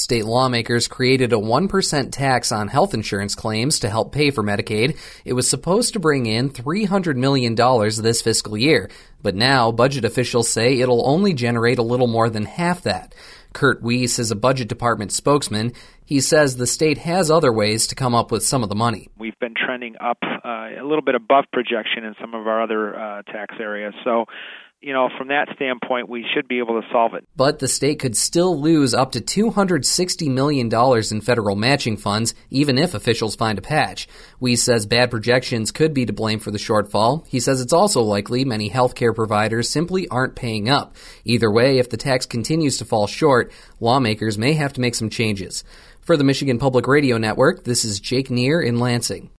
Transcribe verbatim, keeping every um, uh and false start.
State lawmakers created a one percent tax on health insurance claims to help pay for Medicaid. It was supposed to bring in three hundred million dollars this fiscal year, but now budget officials say it'll only generate a little more than half that. Kurt Weiss is a budget department spokesman. He says the state has other ways to come up with some of the money. We've been trending up uh, a little bit above projection in some of our other uh, tax areas. So, you know, from that standpoint, we should be able to solve it. But the state could still lose up to two hundred sixty million dollars in federal matching funds, even if officials find a patch. Weiss says bad projections could be to blame for the shortfall. He says it's also likely many healthcare providers simply aren't paying up. Either way, if the tax continues to fall short, lawmakers may have to make some changes. For the Michigan Public Radio Network, this is Jake Neer in Lansing.